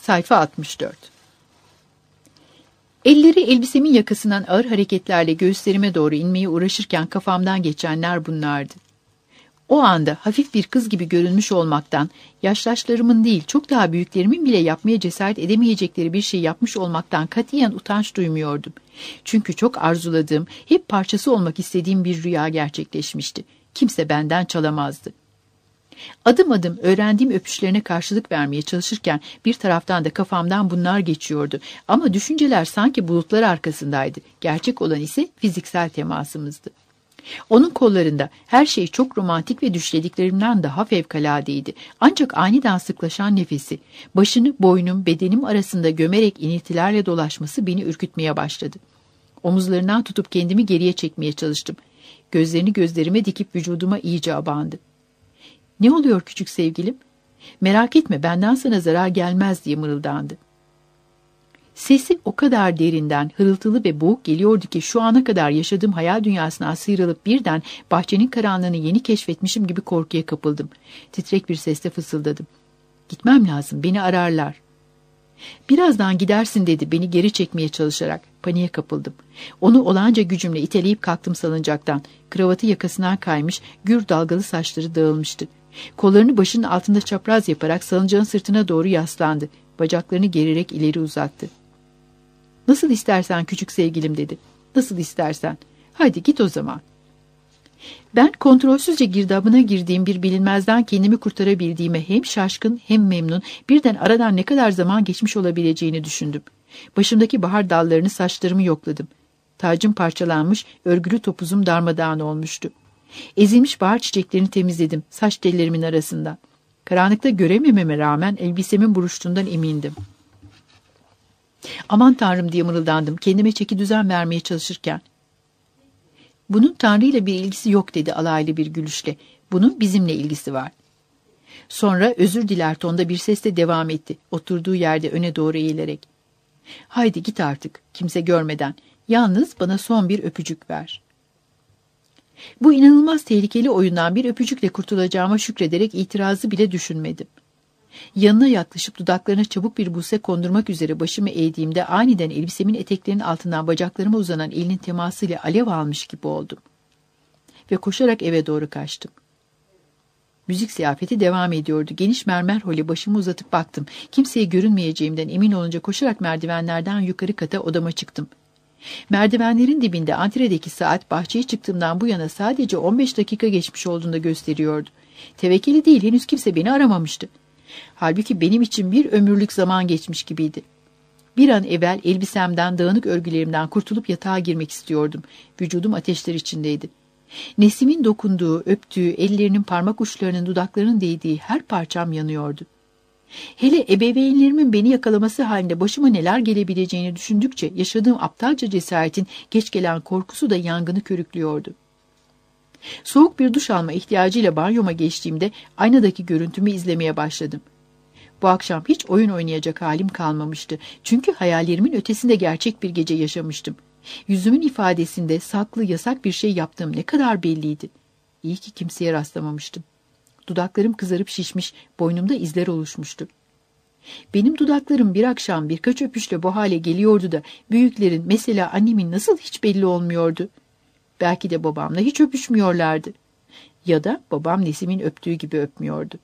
Sayfa 64. Elleri elbisemin yakasından ağır hareketlerle göğüslerime doğru inmeye uğraşırken kafamdan geçenler bunlardı. O anda hafif bir kız gibi görünmüş olmaktan, yaşlaşlarımın değil çok daha büyüklerimin bile yapmaya cesaret edemeyecekleri bir şey yapmış olmaktan katiyen utanç duymuyordum. Çünkü çok arzuladığım, hep parçası olmak istediğim bir rüya gerçekleşmişti. Kimse benden çalamazdı. Adım adım öğrendiğim öpüşlerine karşılık vermeye çalışırken bir taraftan da kafamdan bunlar geçiyordu. Ama düşünceler sanki bulutlar arkasındaydı. Gerçek olan ise fiziksel temasımızdı. Onun kollarında her şey çok romantik ve düşlediklerimden daha fevkaladeydi. Ancak aniden sıklaşan nefesi, başını boynum, bedenim arasında gömerek iniltilerle dolaşması beni ürkütmeye başladı. Omuzlarından tutup kendimi geriye çekmeye çalıştım. Gözlerini gözlerime dikip vücuduma iyice abandı. "Ne oluyor küçük sevgilim? Merak etme, benden sana zarar gelmez," diye mırıldandı. Sesi o kadar derinden, hırıltılı ve boğuk geliyordu ki şu ana kadar yaşadığım hayal dünyasına sıyrılıp birden bahçenin karanlığını yeni keşfetmişim gibi korkuya kapıldım. Titrek bir sesle fısıldadım. "Gitmem lazım, beni ararlar." "Birazdan gidersin," dedi beni geri çekmeye çalışarak. Paniğe kapıldım. Onu olağanca gücümle iteleyip kalktım salıncaktan. Kravatı yakasından kaymış, gür dalgalı saçları dağılmıştı. Kollarını başının altında çapraz yaparak salıncağın sırtına doğru yaslandı. Bacaklarını gererek ileri uzattı. "Nasıl istersen küçük sevgilim," dedi. "Nasıl istersen. Hadi git o zaman." Ben kontrolsüzce girdabına girdiğim bir bilinmezden kendimi kurtarabildiğime hem şaşkın hem memnun, birden aradan ne kadar zaman geçmiş olabileceğini düşündüm. Başımdaki bahar dallarını, saçlarımı yokladım. Tacım parçalanmış, örgülü topuzum darmadağın olmuştu. Ezilmiş bahar çiçeklerini temizledim saç tellerimin arasından. Karanlıkta göremememe rağmen elbisemin buruştuğundan emindim. "Aman Tanrım," diye mırıldandım kendime çeki düzen vermeye çalışırken. "Bunun Tanrı ile bir ilgisi yok," dedi alaylı bir gülüşle. "Bunun bizimle ilgisi var." Sonra özür diler tonda bir sesle devam etti, oturduğu yerde öne doğru eğilerek. "Haydi git artık, kimse görmeden. Yalnız bana son bir öpücük ver." Bu inanılmaz tehlikeli oyundan bir öpücükle kurtulacağıma şükrederek itirazı bile düşünmedim. Yanına yaklaşıp dudaklarına çabuk bir buse kondurmak üzere başımı eğdiğimde aniden elbisemin eteklerinin altından bacaklarıma uzanan elinin temasıyla alev almış gibi oldum. Ve koşarak eve doğru kaçtım. Müzik ziyafeti devam ediyordu. Geniş mermer hole başımı uzatıp baktım. Kimseye görünmeyeceğimden emin olunca koşarak merdivenlerden yukarı kata odama çıktım. Merdivenlerin dibinde antredeki saat bahçeye çıktığımdan bu yana sadece 15 dakika geçmiş olduğunu gösteriyordu. Tevekkili değil, henüz kimse beni aramamıştı. Halbuki benim için bir ömürlük zaman geçmiş gibiydi. Bir an evvel elbisemden, dağınık örgülerimden kurtulup yatağa girmek istiyordum. Vücudum ateşler içindeydi. Nesim'in dokunduğu, öptüğü, ellerinin parmak uçlarının, dudaklarının değdiği her parçam yanıyordu. Hele ebeveynlerimin beni yakalaması halinde başıma neler gelebileceğini düşündükçe yaşadığım aptalca cesaretin geç gelen korkusu da yangını körüklüyordu. Soğuk bir duş alma ihtiyacıyla banyoma geçtiğimde aynadaki görüntümü izlemeye başladım. Bu akşam hiç oyun oynayacak halim kalmamıştı. Çünkü hayallerimin ötesinde gerçek bir gece yaşamıştım. Yüzümün ifadesinde saklı, yasak bir şey yaptığım ne kadar belliydi. İyi ki kimseye rastlamamıştım. Dudaklarım kızarıp şişmiş, boynumda izler oluşmuştu. Benim dudaklarım bir akşam birkaç öpüşle bu hale geliyordu da büyüklerin, mesela annemin nasıl hiç belli olmuyordu. Belki de babamla hiç öpüşmüyorlardı. Ya da babam Nesim'in öptüğü gibi öpmüyordu.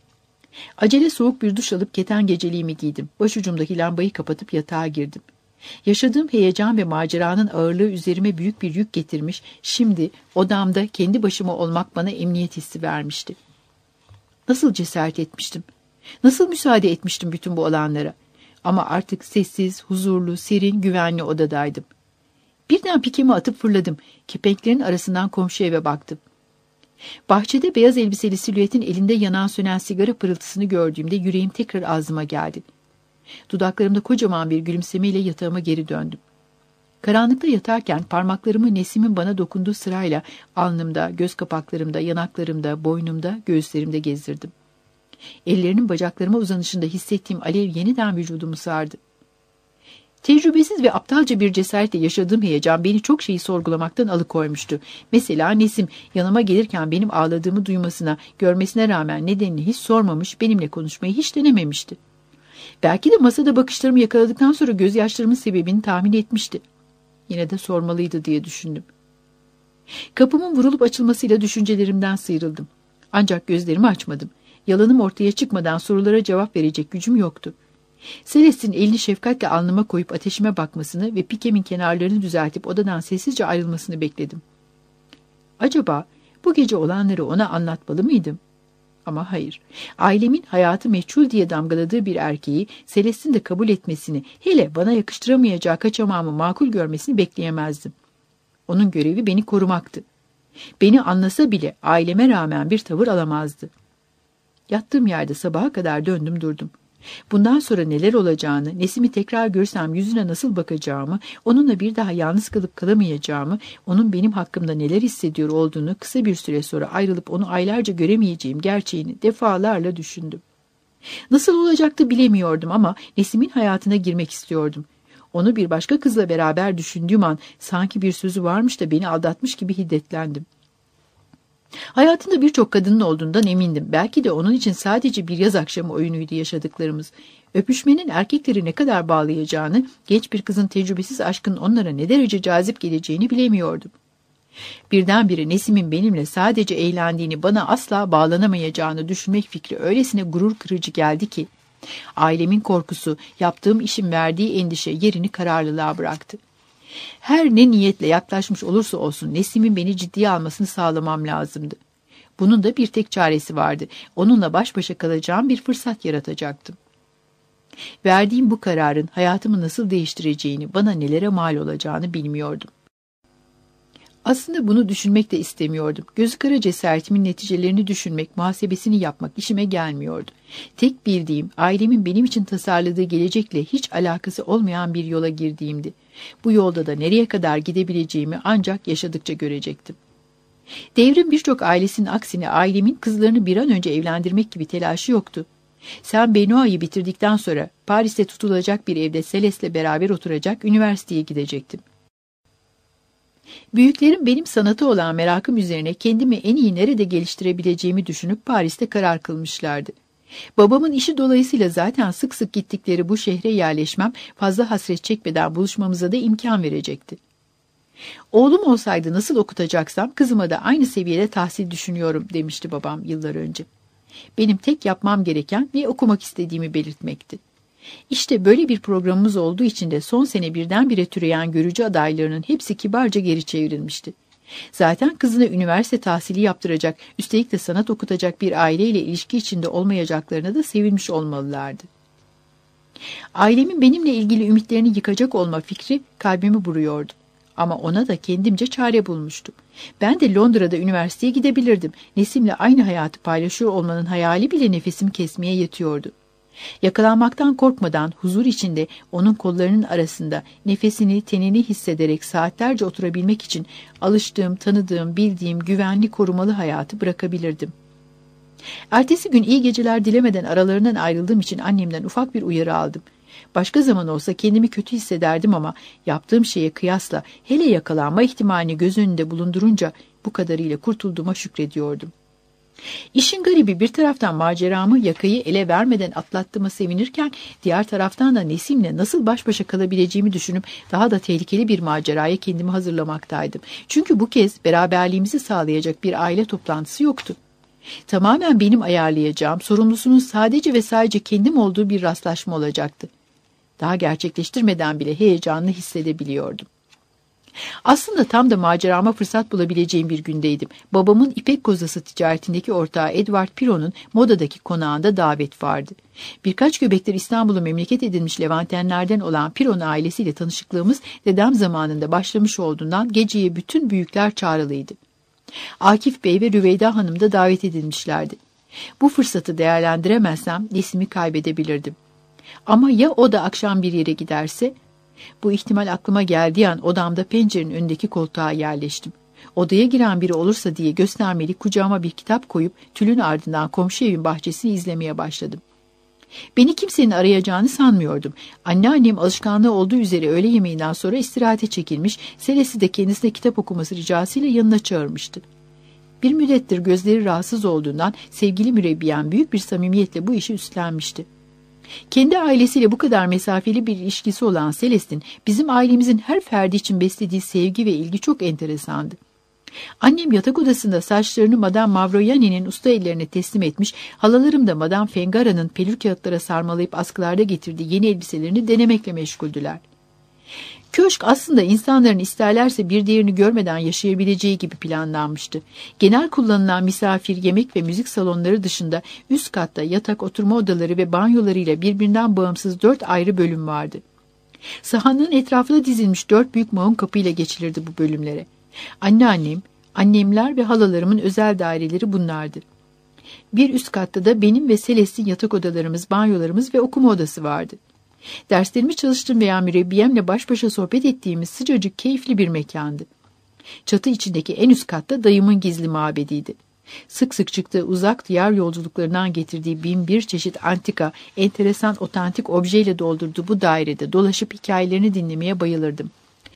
Acele soğuk bir duş alıp keten geceliğimi giydim. Başucumdaki lambayı kapatıp yatağa girdim. Yaşadığım heyecan ve maceranın ağırlığı üzerime büyük bir yük getirmiş, şimdi odamda kendi başıma olmak bana emniyet hissi vermişti. Nasıl cesaret etmiştim? Nasıl müsaade etmiştim bütün bu olanlara? Ama artık sessiz, huzurlu, serin, güvenli odadaydım. Birden pikemi atıp fırladım. Kepenklerin arasından komşu eve baktım. Bahçede beyaz elbiseli silüetin elinde yanan sönen sigara pırıltısını gördüğümde yüreğim tekrar ağzıma geldi. Dudaklarımda kocaman bir gülümsemeyle yatağıma geri döndüm. Karanlıkta yatarken parmaklarımı Nesim'in bana dokunduğu sırayla alnımda, göz kapaklarımda, yanaklarımda, boynumda, göğüslerimde gezdirdim. Ellerinin bacaklarıma uzanışında hissettiğim alev yeniden vücudumu sardı. Tecrübesiz ve aptalca bir cesaretle yaşadığım heyecan beni çok şeyi sorgulamaktan alıkoymuştu. Mesela Nesim yanıma gelirken benim ağladığımı duymasına, görmesine rağmen nedenini hiç sormamış, benimle konuşmayı hiç denememişti. Belki de masada bakışlarımı yakaladıktan sonra gözyaşlarımın sebebini tahmin etmişti. Yine de sormalıydı diye düşündüm. Kapımın vurulup açılmasıyla düşüncelerimden sıyrıldım. Ancak gözlerimi açmadım. Yalanım ortaya çıkmadan sorulara cevap verecek gücüm yoktu. Celeste'in elini şefkatle alnıma koyup ateşime bakmasını ve pikemin kenarlarını düzeltip odadan sessizce ayrılmasını bekledim. Acaba bu gece olanları ona anlatmalı mıydım? Ama hayır. Ailemin hayatı meçhul diye damgaladığı bir erkeği Celeste'in de kabul etmesini, hele bana yakıştıramayacağı kaçamağımı makul görmesini bekleyemezdim. Onun görevi beni korumaktı. Beni anlasa bile aileme rağmen bir tavır alamazdı. Yattığım yerde sabaha kadar döndüm durdum. Bundan sonra neler olacağını, Nesim'i tekrar görsem yüzüne nasıl bakacağımı, onunla bir daha yalnız kalıp kalamayacağımı, onun benim hakkımda neler hissediyor olduğunu, kısa bir süre sonra ayrılıp onu aylarca göremeyeceğim gerçeğini defalarla düşündüm. Nasıl olacaktı bilemiyordum ama Nesim'in hayatına girmek istiyordum. Onu bir başka kızla beraber düşündüğüm an sanki bir sözü varmış da beni aldatmış gibi hiddetlendim. Hayatında birçok kadının olduğundan emindim. Belki de onun için sadece bir yaz akşamı oyunuydu yaşadıklarımız. Öpüşmenin erkekleri ne kadar bağlayacağını, genç bir kızın tecrübesiz aşkın onlara ne derece cazip geleceğini bilemiyordum. Birdenbire Nesim'in benimle sadece eğlendiğini, bana asla bağlanamayacağını düşünmek fikri öylesine gurur kırıcı geldi ki, ailemin korkusu, yaptığım işin verdiği endişe yerini kararlılığa bıraktı. Her ne niyetle yaklaşmış olursa olsun Nesim'in beni ciddiye almasını sağlamam lazımdı. Bunun da bir tek çaresi vardı. Onunla baş başa kalacağım bir fırsat yaratacaktım. Verdiğim bu kararın hayatımı nasıl değiştireceğini, bana nelere mal olacağını bilmiyordum. Aslında bunu düşünmek de istemiyordum. Gözü kara cesaretimin neticelerini düşünmek, muhasebesini yapmak işime gelmiyordu. Tek bildiğim, ailemin benim için tasarladığı gelecekle hiç alakası olmayan bir yola girdiğimdi. Bu yolda da nereye kadar gidebileceğimi ancak yaşadıkça görecektim. Devrim birçok ailesinin aksine ailemin kızlarını bir an önce evlendirmek gibi telaşı yoktu. Sen Benoît'ı bitirdikten sonra Paris'te tutulacak bir evde Celeste'le beraber oturacak, üniversiteye gidecektim. Büyüklerim benim sanata olan merakım üzerine kendimi en iyi nerede geliştirebileceğimi düşünüp Paris'te karar kılmışlardı. Babamın işi dolayısıyla zaten sık sık gittikleri bu şehre yerleşmem fazla hasret çekmeden buluşmamıza da imkan verecekti. Oğlum olsaydı nasıl okutacaksam kızıma da aynı seviyede tahsil düşünüyorum demişti babam yıllar önce. Benim tek yapmam gereken ne okumak istediğimi belirtmekti. İşte böyle bir programımız olduğu için de son sene birdenbire türeyen görücü adaylarının hepsi kibarca geri çevrilmişti. Zaten kızına üniversite tahsili yaptıracak, üstelik de sanat okutacak bir aileyle ilişki içinde olmayacaklarına da sevinmiş olmalılardı. Ailemin benimle ilgili ümitlerini yıkacak olma fikri kalbimi vuruyordu. Ama ona da kendimce çare bulmuştum. Ben de Londra'da üniversiteye gidebilirdim. Nesim'le aynı hayatı paylaşıyor olmanın hayali bile nefesimi kesmeye yetiyordu. Yakalanmaktan korkmadan huzur içinde onun kollarının arasında nefesini, tenini hissederek saatlerce oturabilmek için alıştığım, tanıdığım, bildiğim, güvenli, korumalı hayatı bırakabilirdim. Ertesi gün iyi geceler dilemeden aralarından ayrıldığım için annemden ufak bir uyarı aldım. Başka zaman olsa kendimi kötü hissederdim ama yaptığım şeye kıyasla hele yakalanma ihtimalini göz önünde bulundurunca bu kadarıyla kurtulduğuma şükrediyordum. İşin garibi bir taraftan maceramı yakayı ele vermeden atlattığıma sevinirken diğer taraftan da Nesim'le nasıl baş başa kalabileceğimi düşünüp daha da tehlikeli bir maceraya kendimi hazırlamaktaydım. Çünkü bu kez beraberliğimizi sağlayacak bir aile toplantısı yoktu. Tamamen benim ayarlayacağım, sorumlusunun sadece ve sadece kendim olduğu bir rastlaşma olacaktı. Daha gerçekleştirmeden bile heyecanını hissedebiliyordum. Aslında tam da macerama fırsat bulabileceğim bir gündeydim. Babamın ipek kozası ticaretindeki ortağı Edward Piron'un modadaki konağında davet vardı. Birkaç göbektir İstanbul'u memleket edinmiş Levantenlerden olan Piron ailesiyle tanışıklığımız dedem zamanında başlamış olduğundan geceye bütün büyükler çağrılıydı. Akif Bey ve Rüveyda Hanım da davet edilmişlerdi. Bu fırsatı değerlendiremezsem Nesim'i kaybedebilirdim. Ama ya o da akşam bir yere giderse? Bu ihtimal aklıma geldiği an odamda pencerenin önündeki koltuğa yerleştim. Odaya giren biri olursa diye göstermeli kucağıma bir kitap koyup tülün ardından komşu evin bahçesini izlemeye başladım. Beni kimsenin arayacağını sanmıyordum. Anneannem alışkanlığı olduğu üzere öğle yemeğinden sonra istirahate çekilmiş, Selesi de kendisine kitap okuması ricasıyla yanına çağırmıştı. Bir müddettir gözleri rahatsız olduğundan sevgili mürebbiyen büyük bir samimiyetle bu işi üstlenmişti. Kendi ailesiyle bu kadar mesafeli bir ilişkisi olan Celeste'in bizim ailemizin her ferdi için beslediği sevgi ve ilgi çok enteresandı. Annem yatak odasında saçlarını Madame Mavroyani'nin usta ellerine teslim etmiş, halalarım da Madame Fengara'nın pelür kağıtlara sarmalayıp askılarda getirdiği yeni elbiselerini denemekle meşguldüler. Köşk aslında insanların isterlerse bir diğerini görmeden yaşayabileceği gibi planlanmıştı. Genel kullanılan misafir, yemek ve müzik salonları dışında üst katta yatak, oturma odaları ve banyolarıyla birbirinden bağımsız 4 ayrı bölüm vardı. Sahanlığın etrafına dizilmiş 4 büyük mahun kapıyla geçilirdi bu bölümlere. Anneannem, annemler ve halalarımın özel daireleri bunlardı. Bir üst katta da benim ve Celeste'in yatak odalarımız, banyolarımız ve okuma odası vardı. Derslerimi çalıştığım veya mürebbiyemle baş başa sohbet ettiğimiz sıcacık, keyifli bir mekandı. Çatı içindeki en üst katta dayımın gizli mabediydi. Sık sık çıktığı uzak diyar yolculuklarından getirdiği bin bir çeşit antika, enteresan, otantik objeyle doldurduğu bu dairede dolaşıp hikayelerini dinlemeye bayılırdım.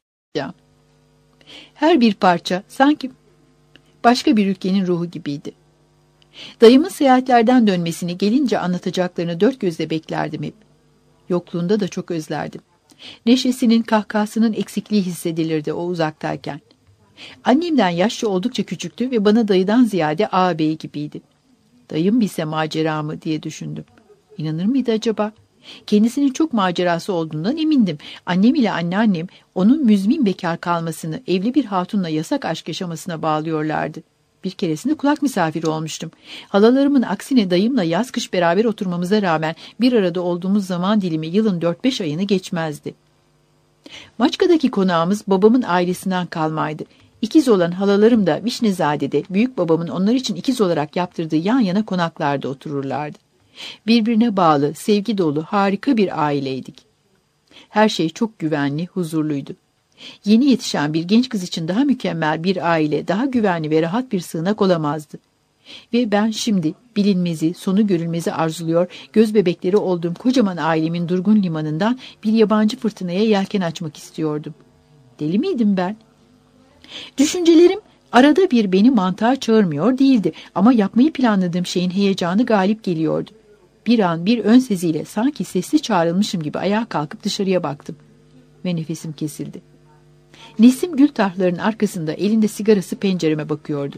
Her bir parça sanki başka bir ülkenin ruhu gibiydi. Dayımın seyahatlerden dönmesini, gelince anlatacaklarını dört gözle beklerdim hep. Yokluğunda da çok özlerdim. Neşesinin, kahkahasının eksikliği hissedilirdi o uzaktayken. Annemden yaşça oldukça küçüktü ve bana dayıdan ziyade ağabey gibiydi. Dayım bilse maceramı diye düşündüm. İnanır mıydı acaba? Kendisinin çok macerası olduğundan emindim. Annem ile anneannem onun müzmin bekar kalmasını, evli bir hatunla yasak aşk yaşamasına bağlıyorlardı. Bir keresinde kulak misafiri olmuştum. Halalarımın aksine dayımla yaz kış beraber oturmamıza rağmen bir arada olduğumuz zaman dilimi yılın 4-5 ayını geçmezdi. Maçka'daki konağımız babamın ailesinden kalmaydı. İkiz olan halalarım da Vişnezade'de büyük babamın onlar için ikiz olarak yaptırdığı yan yana konaklarda otururlardı. Birbirine bağlı, sevgi dolu, harika bir aileydik. Her şey çok güvenli, huzurluydu. Yeni yetişen bir genç kız için daha mükemmel bir aile, daha güvenli ve rahat bir sığınak olamazdı. Ve ben şimdi bilinmezi, sonu görülmezi arzuluyor, göz bebekleri olduğum kocaman ailemin durgun limanından bir yabancı fırtınaya yelken açmak istiyordum. Deli miydim ben? Düşüncelerim arada bir beni mantığa çağırmıyor değildi ama yapmayı planladığım şeyin heyecanı galip geliyordu. Bir an bir ön seziyle sanki sesli çağrılmışım gibi ayağa kalkıp dışarıya baktım ve nefesim kesildi. Nesim gül tarhlarının arkasında elinde sigarası pencereme bakıyordu.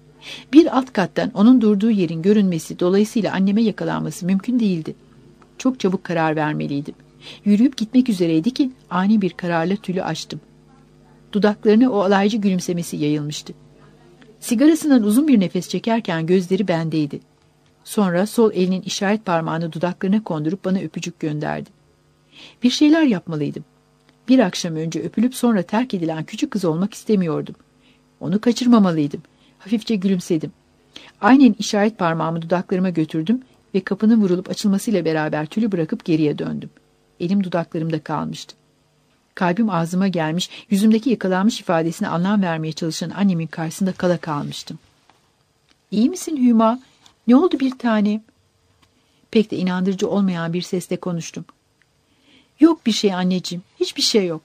Bir alt kattan onun durduğu yerin görünmesi, dolayısıyla anneme yakalanması mümkün değildi. Çok çabuk karar vermeliydim. Yürüyüp gitmek üzereydi ki ani bir kararla tülü açtım. Dudaklarına o alaycı gülümsemesi yayılmıştı. Sigarasından uzun bir nefes çekerken gözleri bendeydi. Sonra sol elinin işaret parmağını dudaklarına kondurup bana öpücük gönderdi. Bir şeyler yapmalıydım. Bir akşam önce öpülüp sonra terk edilen küçük kız olmak istemiyordum. Onu kaçırmamalıydım. Hafifçe gülümsedim. Aynen işaret parmağımı dudaklarıma götürdüm ve kapının vurulup açılmasıyla beraber tülü bırakıp geriye döndüm. Elim dudaklarımda kalmıştı. Kalbim ağzıma gelmiş, yüzümdeki yakalanmış ifadesine anlam vermeye çalışan annemin karşısında kala kalmıştım. "İyi misin Hüma? Ne oldu bir tanem?" Pek de inandırıcı olmayan bir sesle konuştum. "Yok bir şey anneciğim, hiçbir şey yok."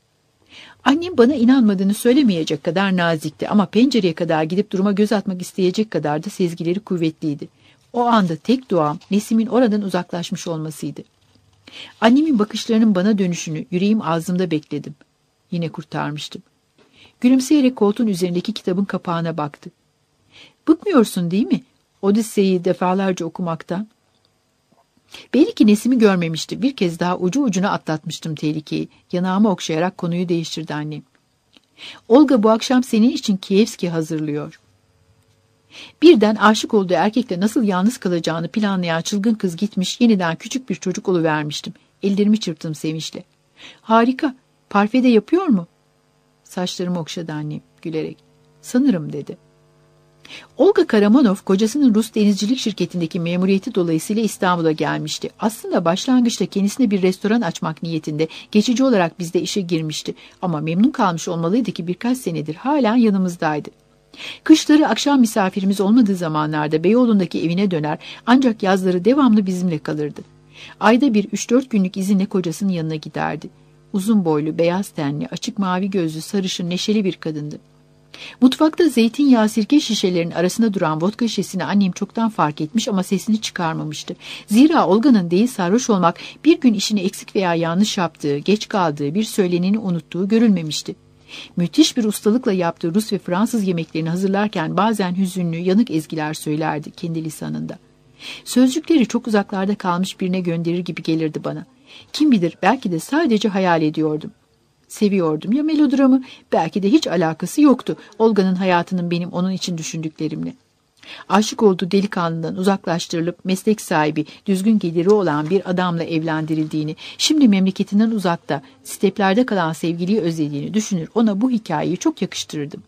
Annem bana inanmadığını söylemeyecek kadar nazikti ama pencereye kadar gidip duruma göz atmak isteyecek kadar da sezgileri kuvvetliydi. O anda tek duam Nesim'in oradan uzaklaşmış olmasıydı. Annemin bakışlarının bana dönüşünü yüreğim ağzımda bekledim. Yine kurtarmıştım. Gülümseyerek koltuğun üzerindeki kitabın kapağına baktı. "Bıkmıyorsun değil mi? Odise'yi defalarca okumaktan." Belli ki Nesim'i görmemişti. Bir kez daha ucu ucuna atlatmıştım tehlikeyi. Yanağımı okşayarak konuyu değiştirdi annem. "Olga bu akşam senin için Kievski hazırlıyor." Birden aşık olduğu erkekle nasıl yalnız kalacağını planlayan çılgın kız gitmiş, yeniden küçük bir çocuk oluvermiştim. Ellerimi çırptım sevinçle. "Harika, parfede yapıyor mu?" Saçlarımı okşadı annem gülerek. "Sanırım," dedi. Olga Karamanov, kocasının Rus denizcilik şirketindeki memuriyeti dolayısıyla İstanbul'a gelmişti. Aslında başlangıçta kendisine bir restoran açmak niyetinde geçici olarak bizde işe girmişti. Ama memnun kalmış olmalıydı ki birkaç senedir halen yanımızdaydı. Kışları akşam misafirimiz olmadığı zamanlarda Beyoğlu'ndaki evine döner, ancak yazları devamlı bizimle kalırdı. Ayda bir 3-4 günlük izinle kocasının yanına giderdi. Uzun boylu, beyaz tenli, açık mavi gözlü, sarışın, neşeli bir kadındı. Mutfakta zeytinyağı sirke şişelerinin arasında duran vodka şişesini annem çoktan fark etmiş ama sesini çıkarmamıştı. Zira Olga'nın değil sarhoş olmak, bir gün işini eksik veya yanlış yaptığı, geç kaldığı, bir söyleneni unuttuğu görülmemişti. Müthiş bir ustalıkla yaptığı Rus ve Fransız yemeklerini hazırlarken bazen hüzünlü, yanık ezgiler söylerdi kendi lisanında. Sözcükleri çok uzaklarda kalmış birine gönderir gibi gelirdi bana. Kim bilir, belki de sadece hayal ediyordum. Seviyordum ya melodramı, belki de hiç alakası yoktu Olga'nın hayatının benim onun için düşündüklerimle. Aşık olduğu delikanlından uzaklaştırılıp meslek sahibi, düzgün geliri olan bir adamla evlendirildiğini, şimdi memleketinden uzakta, steplerde kalan sevgiliyi özlediğini düşünür, ona bu hikayeyi çok yakıştırırdım.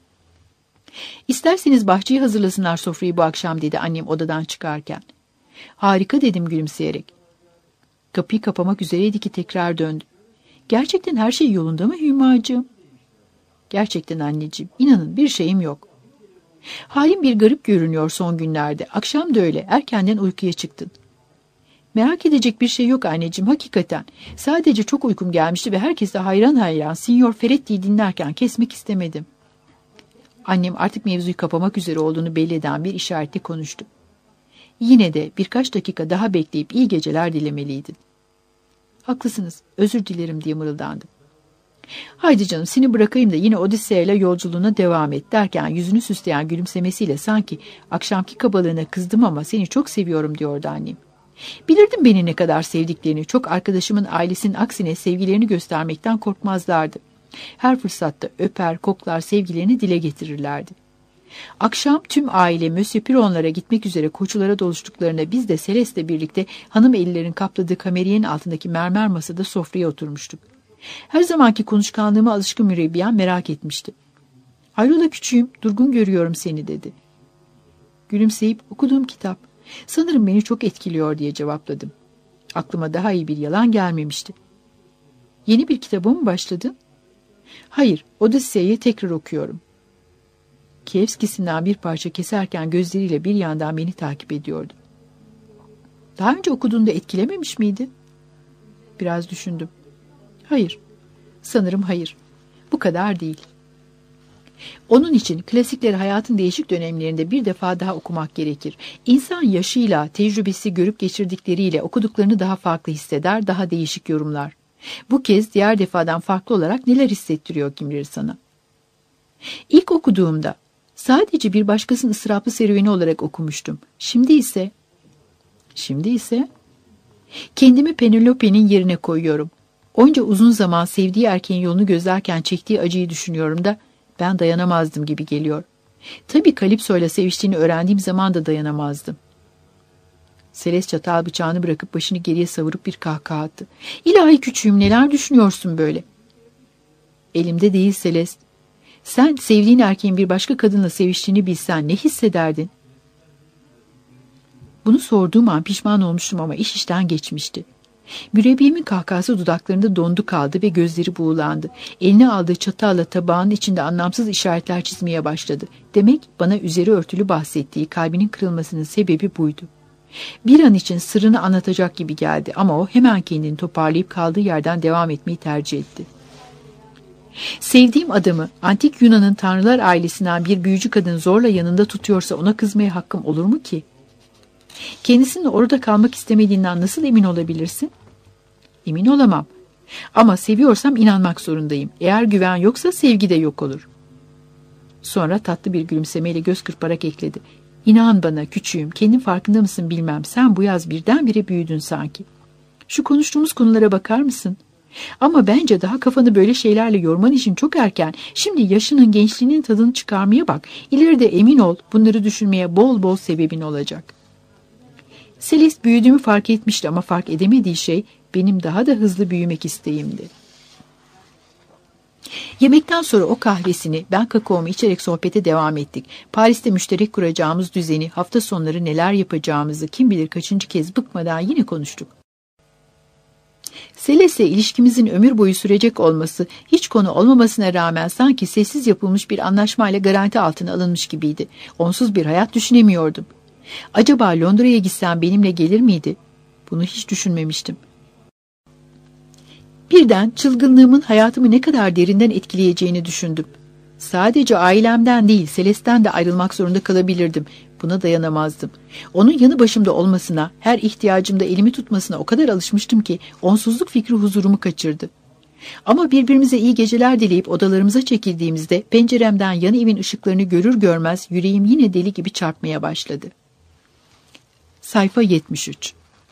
"İsterseniz bahçeyi hazırlasınlar sofrayı bu akşam," dedi annem odadan çıkarken. "Harika," dedim gülümseyerek. Kapıyı kapamak üzereydi ki tekrar döndüm. "Gerçekten her şey yolunda mı Hümacığım?" "Gerçekten anneciğim, inanın bir şeyim yok." "Halim bir garip görünüyor son günlerde. Akşam da öyle, erkenden uykuya çıktın." "Merak edecek bir şey yok anneciğim, hakikaten. Sadece çok uykum gelmişti ve herkes de hayran hayran Signor Ferretti'yi dinlerken kesmek istemedim." Annem artık mevzuyu kapamak üzere olduğunu belli eden bir işaretle konuştu. "Yine de birkaç dakika daha bekleyip iyi geceler dilemeliydin." "Haklısınız, özür dilerim," diye mırıldandım. "Haydi canım, seni bırakayım da yine Odisea ile yolculuğuna devam et," derken yüzünü süsleyen gülümsemesiyle sanki akşamki kabalığına kızdım ama seni çok seviyorum diyordu annem. Bilirdim beni ne kadar sevdiklerini, çok arkadaşımın ailesinin aksine sevgilerini göstermekten korkmazlardı. Her fırsatta öper, koklar, sevgilerini dile getirirlerdi. Akşam tüm aile Monsieur Piron'lara gitmek üzere koçulara doluştuklarında biz de Celeste'le birlikte hanım ellerin kapladığı kameriyenin altındaki mermer masada sofraya oturmuştuk. Her zamanki konuşkanlığıma alışkın mürebbiyen merak etmişti. "Hayrola küçüğüm, durgun görüyorum seni," dedi. Gülümseyip "Okuduğum kitap. Sanırım beni çok etkiliyor," diye cevapladım. Aklıma daha iyi bir yalan gelmemişti. "Yeni bir kitaba mı başladın?" "Hayır, Odisea'yı tekrar okuyorum." Kievski'sinden bir parça keserken gözleriyle bir yandan beni takip ediyordu. "Daha önce okuduğunda etkilememiş miydi?" Biraz düşündüm. "Hayır, sanırım hayır. Bu kadar değil." Onun için klasikleri hayatın değişik dönemlerinde bir defa daha okumak gerekir. İnsan yaşıyla, tecrübesi görüp geçirdikleriyle okuduklarını daha farklı hisseder, daha değişik yorumlar. Bu kez diğer defadan farklı olarak neler hissettiriyor kim bilir sana. İlk okuduğumda sadece bir başkasının ıstıraplı serüveni olarak okumuştum. Şimdi ise kendimi Penelope'nin yerine koyuyorum. Onca uzun zaman sevdiği erkeğin yolunu gözlerken çektiği acıyı düşünüyorum da ben dayanamazdım gibi geliyor. Tabii Kalipso'yla seviştiğini öğrendiğim zaman da dayanamazdım. Celeste çatal bıçağını bırakıp başını geriye savurup bir kahkaha attı. "İlahi küçüğüm, neler düşünüyorsun böyle?" "Elimde değil Celeste. Sen sevdiğin erkeğin bir başka kadınla seviştiğini bilsen ne hissederdin?" Bunu sorduğum an pişman olmuştum ama iş işten geçmişti. Mürebbiyemin kahkahası dudaklarında dondu kaldı ve gözleri buğulandı. Eline aldığı çatalla tabağın içinde anlamsız işaretler çizmeye başladı. Demek bana üzeri örtülü bahsettiği kalbinin kırılmasının sebebi buydu. Bir an için sırrını anlatacak gibi geldi ama o hemen kendini toparlayıp kaldığı yerden devam etmeyi tercih etti. "Sevdiğim adamı antik Yunan'ın tanrılar ailesinden bir büyücü kadın zorla yanında tutuyorsa ona kızmaya hakkım olur mu ki? Kendisinin orada kalmak istemediğinden nasıl emin olabilirsin?" "Emin olamam. Ama seviyorsam inanmak zorundayım. Eğer güven yoksa sevgi de yok olur." Sonra tatlı bir gülümsemeyle göz kırparak ekledi. "İnan bana küçüğüm, kendin farkında mısın bilmem. Sen bu yaz birdenbire büyüdün sanki. Şu konuştuğumuz konulara bakar mısın? Ama bence daha kafanı böyle şeylerle yorman için çok erken. Şimdi yaşının, gençliğinin tadını çıkarmaya bak. İleride emin ol bunları düşünmeye bol bol sebebin olacak." Celeste büyüdüğümü fark etmişti ama fark edemediği şey benim daha da hızlı büyümek isteğimdi. Yemekten sonra o kahvesini, ben kakaomu içerek sohbete devam ettik. Paris'te müşterek kuracağımız düzeni, hafta sonları neler yapacağımızı kim bilir kaçıncı kez bıkmadan yine konuştuk. Celeste'le ilişkimizin ömür boyu sürecek olması, hiç konu olmamasına rağmen sanki sessiz yapılmış bir anlaşmayla garanti altına alınmış gibiydi. Onsuz bir hayat düşünemiyordum. Acaba Londra'ya gitsem benimle gelir miydi? Bunu hiç düşünmemiştim. Birden çılgınlığımın hayatımı ne kadar derinden etkileyeceğini düşündüm. Sadece ailemden değil, Celeste'den de ayrılmak zorunda kalabilirdim. Buna dayanamazdım. Onun yanı başımda olmasına, her ihtiyacımda elimi tutmasına o kadar alışmıştım ki onsuzluk fikri huzurumu kaçırdı. Ama birbirimize iyi geceler dileyip odalarımıza çekildiğimizde penceremden yan evin ışıklarını görür görmez yüreğim yine deli gibi çarpmaya başladı. Sayfa 73.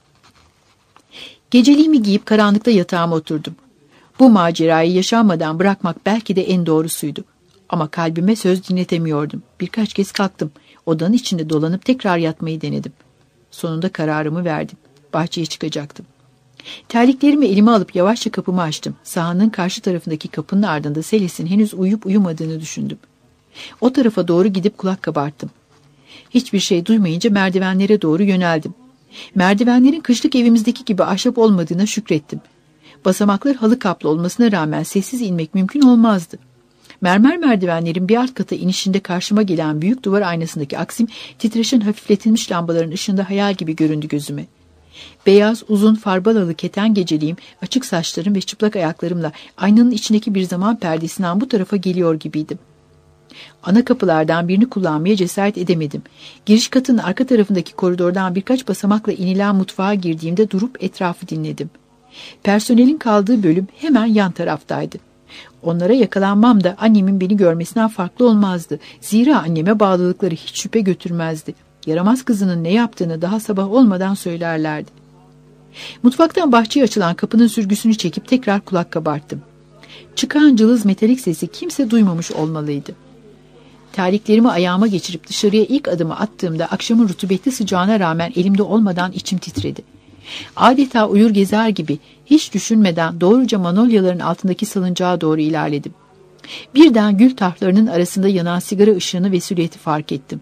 Geceliğimi giyip karanlıkta yatağıma oturdum. Bu macerayı yaşanmadan bırakmak belki de en doğrusuydu. Ama kalbime söz dinletemiyordum. Birkaç kez kalktım. Odanın içinde dolanıp tekrar yatmayı denedim. Sonunda kararımı verdim. Bahçeye çıkacaktım. Terliklerimi elime alıp yavaşça kapımı açtım. Sahanın karşı tarafındaki kapının ardında Celeste'in henüz uyuyup uyumadığını düşündüm. O tarafa doğru gidip kulak kabarttım. Hiçbir şey duymayınca merdivenlere doğru yöneldim. Merdivenlerin kışlık evimizdeki gibi ahşap olmadığına şükrettim. Basamaklar halı kaplı olmasına rağmen sessiz inmek mümkün olmazdı. Mermer merdivenlerin bir alt kata inişinde karşıma gelen büyük duvar aynasındaki aksim titreşen hafifletilmiş lambaların ışığında hayal gibi göründü gözüme. Beyaz, uzun, farbalalı keten geceliğim, açık saçlarım ve çıplak ayaklarımla aynanın içindeki bir zaman perdesinden bu tarafa geliyor gibiydim. Ana kapılardan birini kullanmaya cesaret edemedim. Giriş katının arka tarafındaki koridordan birkaç basamakla inilen mutfağa girdiğimde durup etrafı dinledim. Personelin kaldığı bölüm hemen yan taraftaydı. Onlara yakalanmam da annemin beni görmesinden farklı olmazdı. Zira anneme bağlılıkları hiç şüphe götürmezdi. Yaramaz kızının ne yaptığını daha sabah olmadan söylerlerdi. Mutfaktan bahçeye açılan kapının sürgüsünü çekip tekrar kulak kabarttım. Çıkan cılız metalik sesi kimse duymamış olmalıydı. Terliklerimi ayağıma geçirip dışarıya ilk adımı attığımda akşamın rutubetli sıcağına rağmen elimde olmadan içim titredi. Adeta uyur gezer gibi hiç düşünmeden doğruca manolyaların altındaki salıncağa doğru ilerledim. Birden gül tahlarının arasında yanan sigara ışığını ve silüeti fark ettim.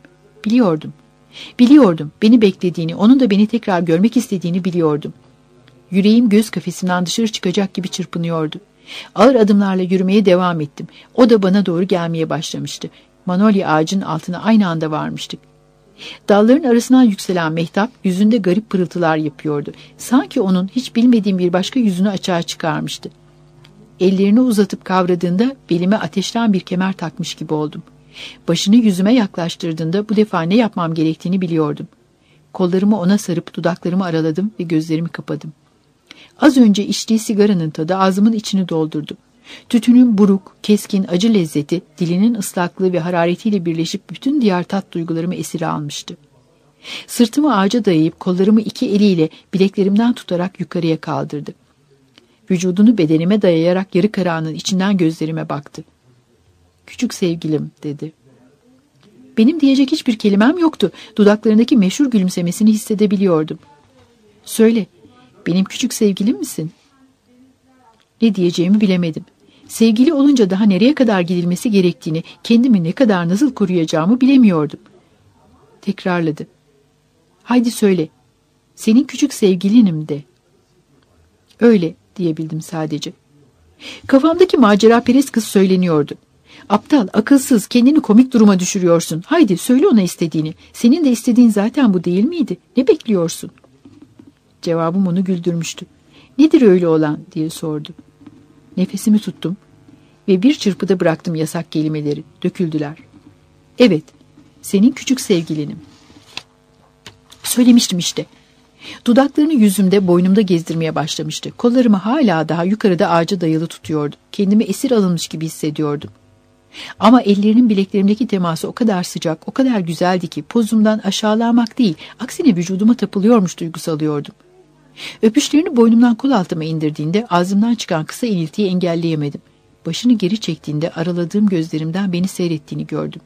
Biliyordum beni beklediğini, onun da beni tekrar görmek istediğini biliyordum. Yüreğim göz kafesimden dışarı çıkacak gibi çırpınıyordu. Ağır adımlarla yürümeye devam ettim. O da bana doğru gelmeye başlamıştı. Manolya ağacının altına aynı anda varmıştık. Dalların arasından yükselen mehtap yüzünde garip pırıltılar yapıyordu. Sanki onun hiç bilmediğim bir başka yüzünü açığa çıkarmıştı. Ellerini uzatıp kavradığında belime ateşten bir kemer takmış gibi oldum. Başını yüzüme yaklaştırdığında bu defa ne yapmam gerektiğini biliyordum. Kollarımı ona sarıp dudaklarımı araladım ve gözlerimi kapadım. Az önce içtiği sigaranın tadı ağzımın içini doldurdu. Tütünün buruk, keskin, acı lezzeti, dilinin ıslaklığı ve hararetiyle birleşip bütün diğer tat duygularımı esir almıştı. Sırtımı ağaca dayayıp kollarımı iki eliyle bileklerimden tutarak yukarıya kaldırdı. Vücudunu bedenime dayayarak yarı karanlığın içinden gözlerime baktı. "Küçük sevgilim," dedi. Benim diyecek hiçbir kelimem yoktu. Dudaklarındaki meşhur gülümsemesini hissedebiliyordum. "Söyle, benim küçük sevgilim misin?" Ne diyeceğimi bilemedim. Sevgili olunca daha nereye kadar gidilmesi gerektiğini, kendimi ne kadar nasıl koruyacağımı bilemiyordum. Tekrarladı. "Haydi söyle, senin küçük sevgilinim de." "Öyle," diyebildim sadece. Kafamdaki maceraperest kız söyleniyordu. "Aptal, akılsız, kendini komik duruma düşürüyorsun. Haydi söyle ona istediğini. Senin de istediğin zaten bu değil miydi? Ne bekliyorsun?" Cevabım onu güldürmüştü. "Nedir öyle olan?" diye sordu. Nefesimi tuttum ve bir çırpıda bıraktım yasak kelimeleri. Döküldüler. "Evet, senin küçük sevgilinim." Söylemiştim işte. Dudaklarını yüzümde, boynumda gezdirmeye başlamıştı. Kollarımı hala daha yukarıda ağaca dayalı tutuyordu. Kendimi esir alınmış gibi hissediyordum. Ama ellerinin bileklerimdeki teması o kadar sıcak, o kadar güzeldi ki pozumdan aşağılamak değil, aksine vücuduma tapılıyormuş duygusu alıyordum. Öpüşlerini boynumdan kol altıma indirdiğinde ağzımdan çıkan kısa iniltiyi engelleyemedim. Başını geri çektiğinde araladığım gözlerimden beni seyrettiğini gördüm.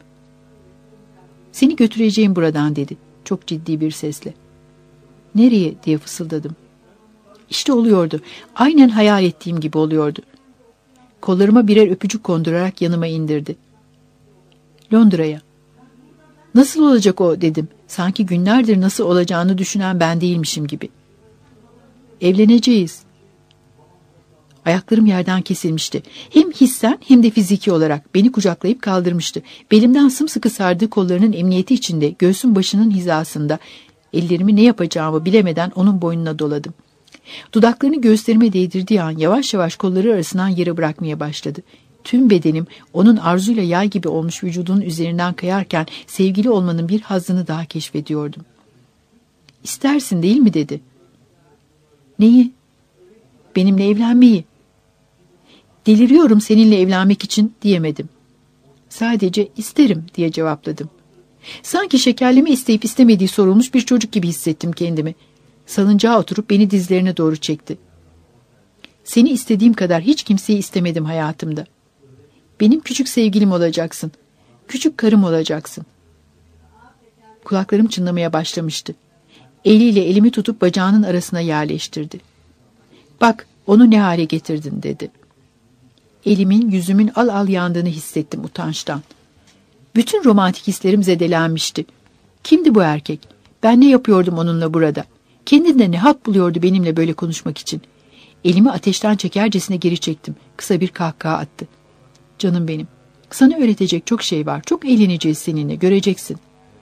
"Seni götüreceğim buradan," dedi çok ciddi bir sesle. "Nereye?" diye fısıldadım. İşte oluyordu. Aynen hayal ettiğim gibi oluyordu. Kollarıma birer öpücük kondurarak yanıma indirdi. "Londra'ya." "Nasıl olacak o?" dedim. Sanki günlerdir nasıl olacağını düşünen ben değilmişim gibi. "Evleneceğiz." Ayaklarım yerden kesilmişti. Hem hissen hem de fiziki olarak beni kucaklayıp kaldırmıştı. Belimden sımsıkı sardığı kollarının emniyeti içinde, göğsüm başının hizasında, ellerimi ne yapacağımı bilemeden onun boynuna doladım. Dudaklarını göğüslerime değdirdiği an yavaş yavaş kolları arasından yere bırakmaya başladı. Tüm bedenim onun arzuyla yay gibi olmuş vücudunun üzerinden kayarken sevgili olmanın bir hazzını daha keşfediyordum. "İstersin değil mi?" dedi. "Neyi?" "Benimle evlenmeyi." "Deliriyorum seninle evlenmek için," diyemedim. "Sadece isterim," diye cevapladım. Sanki şekerleme isteyip istemediği sorulmuş bir çocuk gibi hissettim kendimi. Salıncağa oturup beni dizlerine doğru çekti. "Seni istediğim kadar hiç kimseyi istemedim hayatımda. Benim küçük sevgilim olacaksın. Küçük karım olacaksın." Kulaklarım çınlamaya başlamıştı. Eliyle elimi tutup bacağının arasına yerleştirdi. "Bak, onu ne hale getirdin," dedi. Elimin, yüzümün al al yandığını hissettim utançtan. Bütün romantik hislerim zedelenmişti. Kimdi bu erkek? Ben ne yapıyordum onunla burada? Kendinde ne hak buluyordu benimle böyle konuşmak için? Elimi ateşten çekercesine geri çektim. Kısa bir kahkaha attı. "Canım benim, sana öğretecek çok şey var. Çok eğleneceğiz seninle, göreceksin."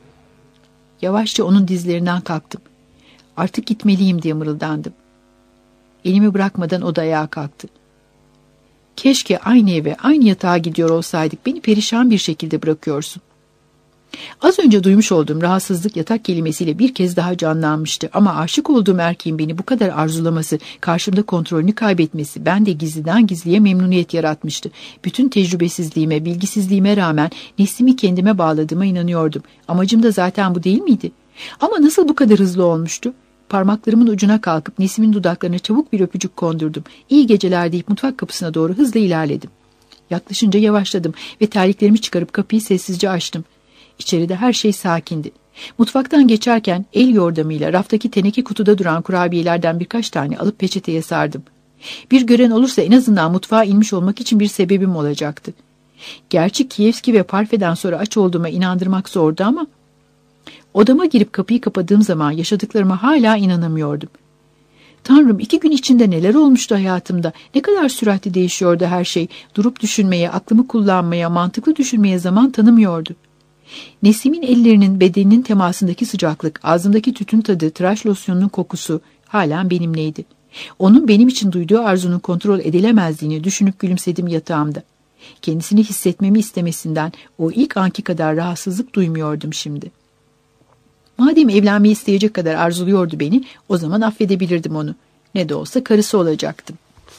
Yavaşça onun dizlerinden kalktım. "Artık gitmeliyim," diye mırıldandım. Elimi bırakmadan o da ayağa kalktı. "Keşke aynı eve, aynı yatağa gidiyor olsaydık. Beni perişan bir şekilde bırakıyorsun." Az önce duymuş olduğum rahatsızlık yatak kelimesiyle bir kez daha canlanmıştı. Ama aşık olduğum erkeğin beni bu kadar arzulaması, karşımda kontrolünü kaybetmesi, ben de gizliden gizliye memnuniyet yaratmıştı. Bütün tecrübesizliğime, bilgisizliğime rağmen Nesim'i kendime bağladığıma inanıyordum. Amacım da zaten bu değil miydi? Ama nasıl bu kadar hızlı olmuştu? Parmaklarımın ucuna kalkıp Nesim'in dudaklarına çabuk bir öpücük kondurdum. "İyi geceler," deyip mutfak kapısına doğru hızla ilerledim. Yaklaşınca yavaşladım ve terliklerimi çıkarıp kapıyı sessizce açtım. İçeride her şey sakindi. Mutfaktan geçerken el yordamıyla raftaki teneke kutuda duran kurabiyelerden birkaç tane alıp peçeteye sardım. Bir gören olursa en azından mutfağa inmiş olmak için bir sebebim olacaktı. Gerçi Kievski ve Parfe'den sonra aç olduğuma inandırmak zordu ama odama girip kapıyı kapadığım zaman yaşadıklarıma hala inanamıyordum. Tanrım, 2 gün içinde neler olmuştu hayatımda? Ne kadar süratli değişiyordu her şey. Durup düşünmeye, aklımı kullanmaya, mantıklı düşünmeye zaman tanımıyordu. Nesim'in ellerinin bedeninin temasındaki sıcaklık, ağzımdaki tütün tadı, tıraş losyonunun kokusu halen benimleydi. Onun benim için duyduğu arzunun kontrol edilemezliğini düşünüp gülümsedim yatağımda. Kendisini hissetmemi istemesinden o ilk anki kadar rahatsızlık duymuyordum şimdi. Madem evlenmeyi isteyecek kadar arzuluyordu beni, o zaman affedebilirdim onu. Ne de olsa karısı olacaktım.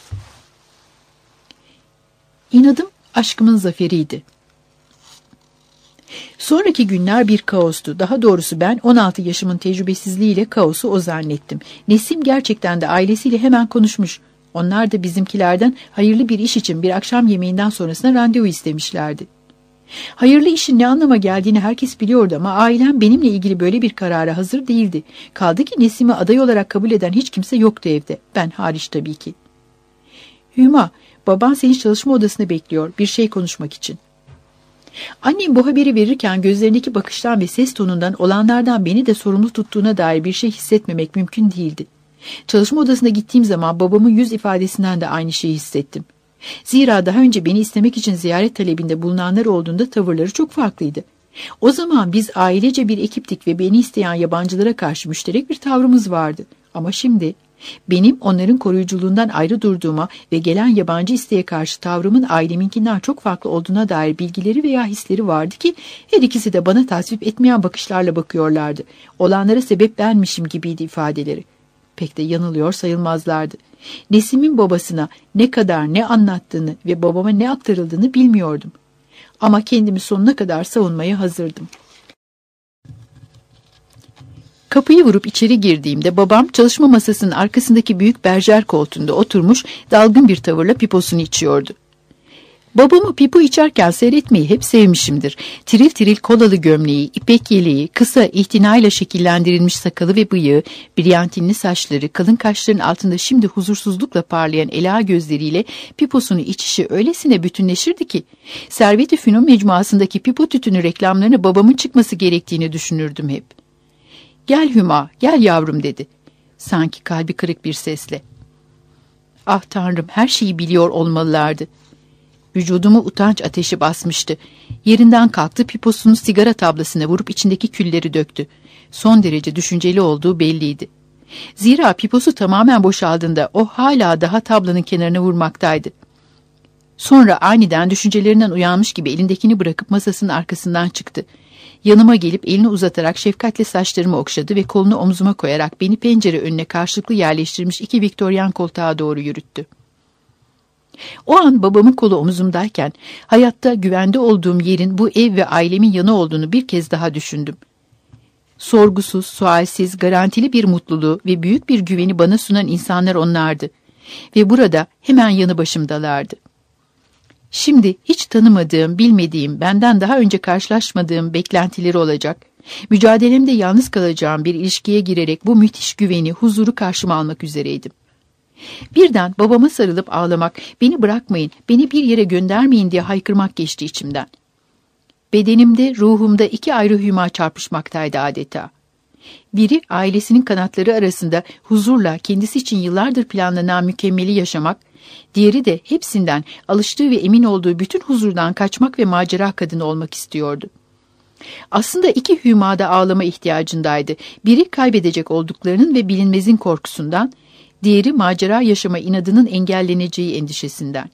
İnadım aşkımın zaferiydi. Sonraki günler bir kaostu. Daha doğrusu ben 16 yaşımın tecrübesizliğiyle kaosu o zannettim. Nesim gerçekten de ailesiyle hemen konuşmuş. Onlar da bizimkilerden hayırlı bir iş için bir akşam yemeğinden sonrasına randevu istemişlerdi. Hayırlı işin ne anlama geldiğini herkes biliyordu ama ailem benimle ilgili böyle bir karara hazır değildi. Kaldı ki Nesim'i aday olarak kabul eden hiç kimse yoktu evde. Ben hariç tabii ki. "Hüma, baban seni çalışma odasında bekliyor bir şey konuşmak için." Annem bu haberi verirken gözlerindeki bakıştan ve ses tonundan olanlardan beni de sorumlu tuttuğuna dair bir şey hissetmemek mümkün değildi. Çalışma odasına gittiğim zaman babamın yüz ifadesinden de aynı şeyi hissettim. Zira daha önce beni istemek için ziyaret talebinde bulunanlar olduğunda tavırları çok farklıydı. O zaman biz ailece bir ekiptik ve beni isteyen yabancılara karşı müşterek bir tavrımız vardı. Ama şimdi benim onların koruyuculuğundan ayrı durduğuma ve gelen yabancı isteğe karşı tavrımın aileminkinden çok farklı olduğuna dair bilgileri veya hisleri vardı ki her ikisi de bana tasvip etmeyen bakışlarla bakıyorlardı. Olanlara sebep benmişim gibiydi ifadeleri. Pek de yanılıyor sayılmazlardı. Nesim'in babasına ne kadar ne anlattığını ve babama ne aktarıldığını bilmiyordum. Ama kendimi sonuna kadar savunmaya hazırdım. Kapıyı vurup içeri girdiğimde babam çalışma masasının arkasındaki büyük berjer koltuğunda oturmuş dalgın bir tavırla piposunu içiyordu. Babamı pipo içerken seyretmeyi hep sevmişimdir. Tiril tiril kolalı gömleği, ipek yeleği, kısa ihtinayla şekillendirilmiş sakalı ve bıyığı, brilyantinli saçları, kalın kaşların altında şimdi huzursuzlukla parlayan ela gözleriyle piposunu içişi öylesine bütünleşirdi ki, Servet-i Fünun mecmuasındaki pipo tütünü reklamlarına babamın çıkması gerektiğini düşünürdüm hep. "Gel Hüma, gel yavrum," dedi. Sanki kalbi kırık bir sesle. Ah Tanrım, her şeyi biliyor olmalılardı. Vücudumu utanç ateşi basmıştı. Yerinden kalktı, piposunu sigara tablasına vurup içindeki külleri döktü. Son derece düşünceli olduğu belliydi. Zira piposu tamamen boşaldığında o hala daha tablanın kenarına vurmaktaydı. Sonra aniden düşüncelerinden uyanmış gibi elindekini bırakıp masasının arkasından çıktı. Yanıma gelip elini uzatarak şefkatle saçlarımı okşadı ve kolunu omzuma koyarak beni pencere önüne karşılıklı yerleştirilmiş 2 Viktoryan koltuğa doğru yürüttü. O an babamın kolu omzumdayken hayatta güvende olduğum yerin bu ev ve ailemin yanı olduğunu bir kez daha düşündüm. Sorgusuz, sualsiz, garantili bir mutluluğu ve büyük bir güveni bana sunan insanlar onlardı. Ve burada hemen yanı başımdalardı. Şimdi hiç tanımadığım, bilmediğim, benden daha önce karşılaşmadığım beklentileri olacak. Mücadelemde yalnız kalacağım bir ilişkiye girerek bu müthiş güveni, huzuru karşıma almak üzereydim. Birden babama sarılıp ağlamak, beni bırakmayın, beni bir yere göndermeyin diye haykırmak geçti içimden. Bedenimde, ruhumda 2 ayrı hüma çarpışmaktaydı adeta. Biri ailesinin kanatları arasında huzurla kendisi için yıllardır planlanan mükemmeli yaşamak, diğeri de hepsinden alıştığı ve emin olduğu bütün huzurdan kaçmak ve macera kadını olmak istiyordu. Aslında 2 hümada ağlama ihtiyacındaydı. Biri kaybedecek olduklarının ve bilinmezin korkusundan, diğeri macera yaşama inadının engelleneceği endişesinden.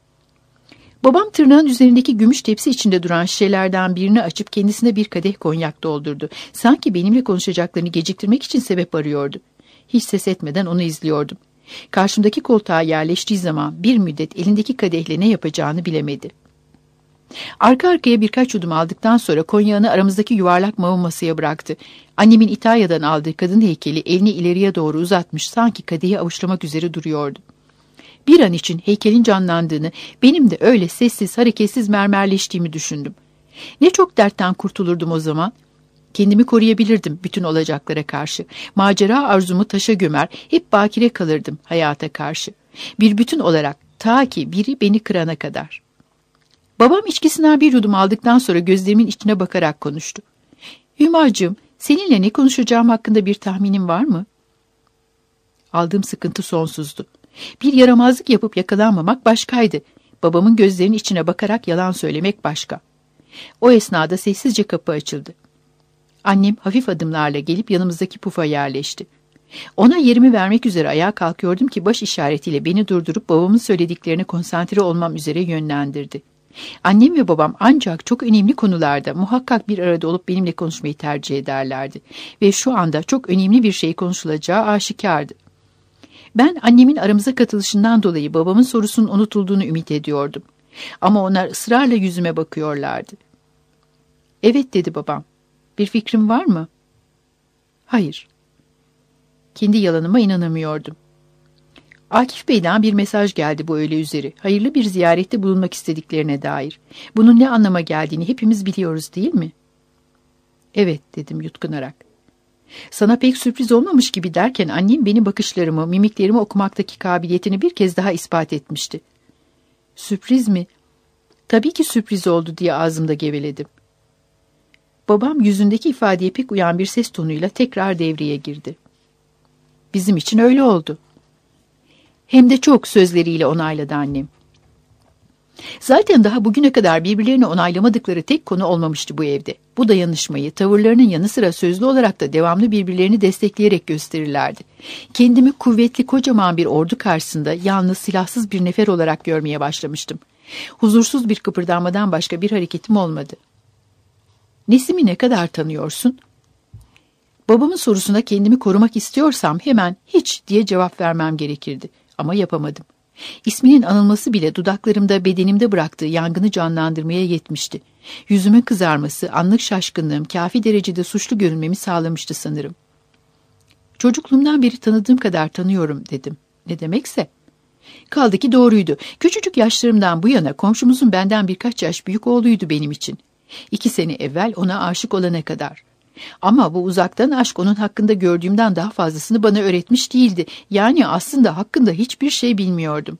Babam tırnağın üzerindeki gümüş tepsi içinde duran şişelerden birini açıp kendisine bir kadeh konyak doldurdu. Sanki benimle konuşacaklarını geciktirmek için sebep arıyordu. Hiç ses etmeden onu izliyordum. Karşımdaki koltuğa yerleştiği zaman bir müddet elindeki kadehle ne yapacağını bilemedi. Arka arkaya birkaç yudum aldıktan sonra konyağını aramızdaki yuvarlak mavun masaya bıraktı. Annemin İtalya'dan aldığı kadın heykeli elini ileriye doğru uzatmış, sanki kadehi avuçlamak üzere duruyordu. Bir an için heykelin canlandığını, benim de öyle sessiz, hareketsiz mermerleştiğimi düşündüm. Ne çok dertten kurtulurdum o zaman. Kendimi koruyabilirdim bütün olacaklara karşı. Macera arzumu taşa gömer, hep bakire kalırdım hayata karşı. Bir bütün olarak, ta ki biri beni kırana kadar. Babam içkisinden bir yudum aldıktan sonra gözlerimin içine bakarak konuştu. Hümacığım, seninle ne konuşacağım hakkında bir tahminin var mı? Aldığım sıkıntı sonsuzdu. Bir yaramazlık yapıp yakalanmamak başkaydı. Babamın gözlerinin içine bakarak yalan söylemek başka. O esnada sessizce kapı açıldı. Annem hafif adımlarla gelip yanımızdaki pufa yerleşti. Ona yerimi vermek üzere ayağa kalkıyordum ki baş işaretiyle beni durdurup babamın söylediklerine konsantre olmam üzere yönlendirdi. Annem ve babam ancak çok önemli konularda muhakkak bir arada olup benimle konuşmayı tercih ederlerdi. Ve şu anda çok önemli bir şey konuşulacağı aşikardı. Ben annemin aramıza katılışından dolayı babamın sorusunun unutulduğunu ümit ediyordum. Ama onlar ısrarla yüzüme bakıyorlardı. Evet dedi babam. Bir fikrin var mı? Hayır. Kendi yalanıma inanamıyordum. Akif Bey'den bir mesaj geldi bu öğle üzeri. Hayırlı bir ziyarette bulunmak istediklerine dair. Bunun ne anlama geldiğini hepimiz biliyoruz değil mi? Evet dedim yutkunarak. Sana pek sürpriz olmamış gibi derken annem benim bakışlarımı, mimiklerimi okumaktaki kabiliyetini bir kez daha ispat etmişti. Sürpriz mi? Tabii ki sürpriz oldu diye ağzımda geveledim. Babam yüzündeki ifadeye pek uyan bir ses tonuyla tekrar devreye girdi. Bizim için öyle oldu. Hem de çok sözleriyle onayladı annem. Zaten daha bugüne kadar birbirlerini onaylamadıkları tek konu olmamıştı bu evde. Bu dayanışmayı tavırlarının yanı sıra sözlü olarak da devamlı birbirlerini destekleyerek gösterirlerdi. Kendimi kuvvetli kocaman bir ordu karşısında yalnız silahsız bir nefer olarak görmeye başlamıştım. Huzursuz bir kıpırdanmadan başka bir hareketim olmadı. Nesim'i ne kadar tanıyorsun? Babamın sorusuna kendimi korumak istiyorsam hemen hiç diye cevap vermem gerekirdi. Ama yapamadım. İsminin anılması bile dudaklarımda, bedenimde bıraktığı yangını canlandırmaya yetmişti. Yüzümün kızarması, anlık şaşkınlığım kafi derecede suçlu görünmemi sağlamıştı sanırım. Çocukluğumdan beri tanıdığım kadar tanıyorum dedim. Ne demekse. Kaldı ki doğruydu. Küçücük yaşlarımdan bu yana komşumuzun benden birkaç yaş büyük oğluydu benim için. 2 sene evvel ona aşık olana kadar. Ama bu uzaktan aşk onun hakkında gördüğümden daha fazlasını bana öğretmiş değildi. Yani aslında hakkında hiçbir şey bilmiyordum.